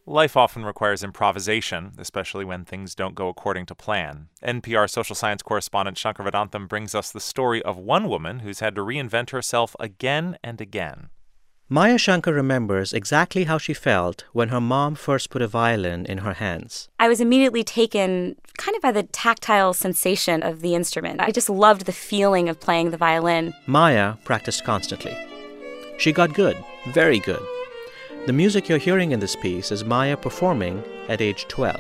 Life often requires improvisation, especially when things don't go according to plan. NPR social science correspondent Shankar Vedantam brings us the story of one woman who's had to reinvent herself again and again. Maya Shankar remembers exactly how she felt when her mom first put a violin in her hands. I was immediately taken kind of by the tactile sensation of the instrument. I just loved the feeling of playing the violin. Maya practiced constantly. She got good, very good. The music you're hearing in this piece is Maya performing at age 12.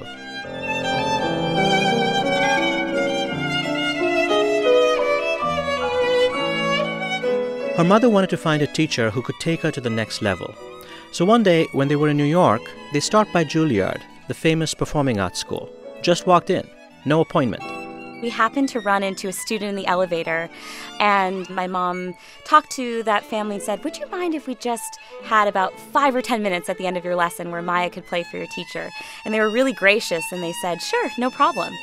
Her mother wanted to find a teacher who could take her to the next level. So one day, when they were in New York, they stopped by Juilliard, the famous performing arts school. Just walked in, no appointment. We happened to run into a student in the elevator, and my mom talked to that family and said, "Would you mind if we just had about 5 or 10 minutes at the end of your lesson where Maya could play for your teacher?" And they were really gracious, and they said, "Sure, no problem."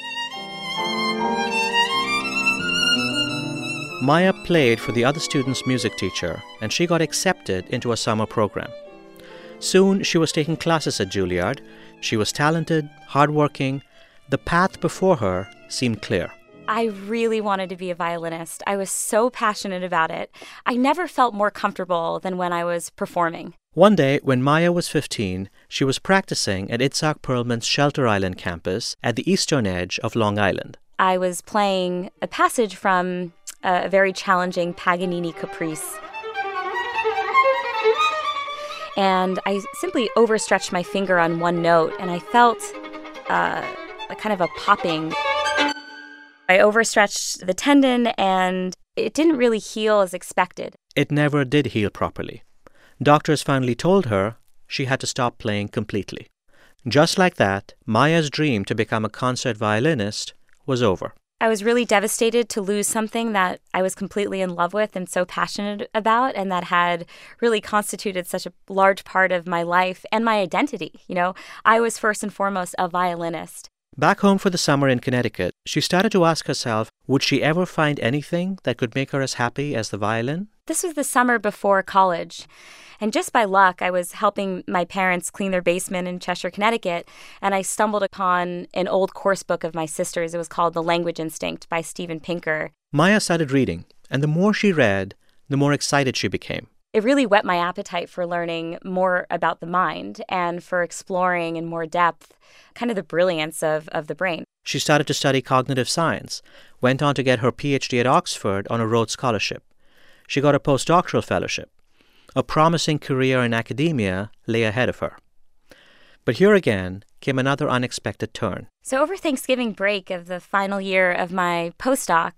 Maya played for the other student's music teacher, and she got accepted into a summer program. Soon, she was taking classes at Juilliard. She was talented, hardworking. The path before her seemed clear. I really wanted to be a violinist. I was so passionate about it. I never felt more comfortable than when I was performing. One day, when Maya was 15, she was practicing at Itzhak Perlman's Shelter Island campus at the eastern edge of Long Island. I was playing a passage from a very challenging Paganini Caprice. And I simply overstretched my finger on one note, and I felt a kind of a popping. I overstretched the tendon, and it didn't really heal as expected. It never did heal properly. Doctors finally told her she had to stop playing completely. Just like that, Maya's dream to become a concert violinist was over. I was really devastated to lose something that I was completely in love with and so passionate about, and that had really constituted such a large part of my life and my identity. You know, I was first and foremost a violinist. Back home for the summer in Connecticut, she started to ask herself, would she ever find anything that could make her as happy as the violin? This was the summer before college. And just by luck, I was helping my parents clean their basement in Cheshire, Connecticut, and I stumbled upon an old course book of my sister's. It was called The Language Instinct by Steven Pinker. Maya started reading, and the more she read, the more excited she became. It really whet my appetite for learning more about the mind and for exploring in more depth kind of the brilliance of the brain. She started to study cognitive science, went on to get her PhD at Oxford on a Rhodes Scholarship. She got a postdoctoral fellowship. A promising career in academia lay ahead of her. But here again came another unexpected turn. So over Thanksgiving break of the final year of my postdoc,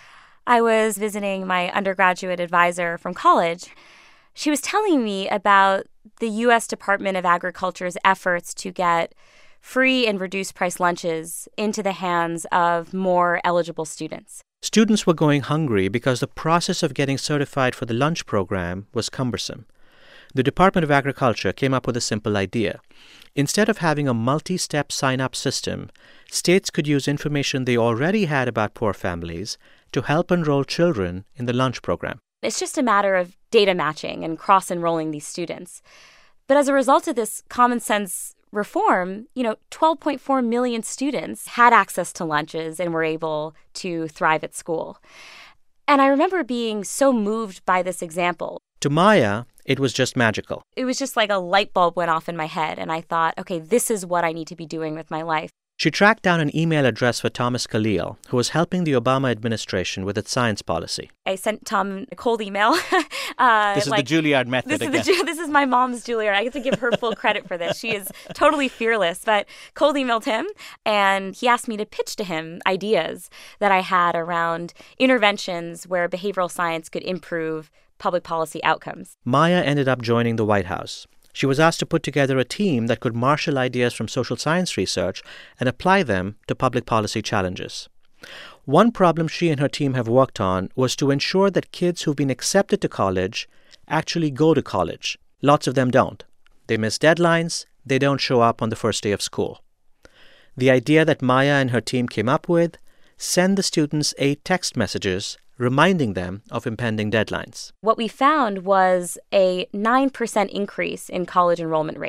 I was visiting my undergraduate advisor from college. She was telling me about the U.S. Department of Agriculture's efforts to get free and reduced price lunches into the hands of more eligible students. Students were going hungry because the process of getting certified for the lunch program was cumbersome. The Department of Agriculture came up with a simple idea. Instead of having a multi-step sign-up system, states could use information they already had about poor families to help enroll children in the lunch program. It's just a matter of data matching and cross-enrolling these students. But as a result of this common sense reform, 12.4 million students had access to lunches and were able to thrive at school. And I remember being so moved by this example. To Maya, it was just magical. It was just like a light bulb went off in my head, and I thought, okay, this is what I need to be doing with my life. She tracked down an email address for Thomas Khalil, who was helping the Obama administration with its science policy. I sent Tom a cold email. This is the Juilliard method again. This is my mom's Juilliard. I get to give her full credit for this. She is totally fearless. But cold emailed him, and he asked me to pitch to him ideas that I had around interventions where behavioral science could improve public policy outcomes. Maya ended up joining the White House. She was asked to put together a team that could marshal ideas from social science research and apply them to public policy challenges. One problem she and her team have worked on was to ensure that kids who've been accepted to college actually go to college. Lots of them don't. They miss deadlines. They don't show up on the first day of school. The idea that Maya and her team came up with: send the students 8 text messages reminding them of impending deadlines. What we found was a 9% increase in college enrollment rates.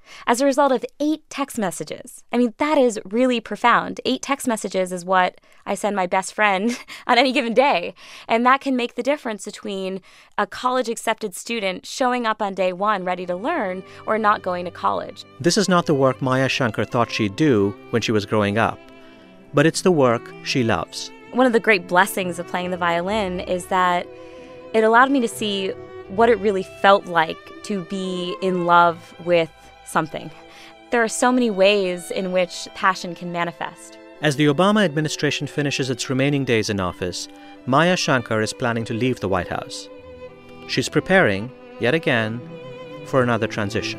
as a result of 8 text messages. I mean, that is really profound. 8 text messages is what I send my best friend on any given day. And that can make the difference between a college-accepted student showing up on day 1 ready to learn or not going to college. This is not the work Maya Shankar thought she'd do when she was growing up, but it's the work she loves. One of the great blessings of playing the violin is that it allowed me to see what it really felt like to be in love with something. There are so many ways in which passion can manifest. As the Obama administration finishes its remaining days in office, Maya Shankar is planning to leave the White House. She's preparing, yet again, for another transition.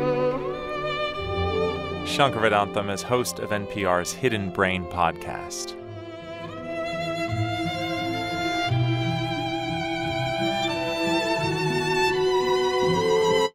Shankar Vedantam is host of NPR's Hidden Brain podcast.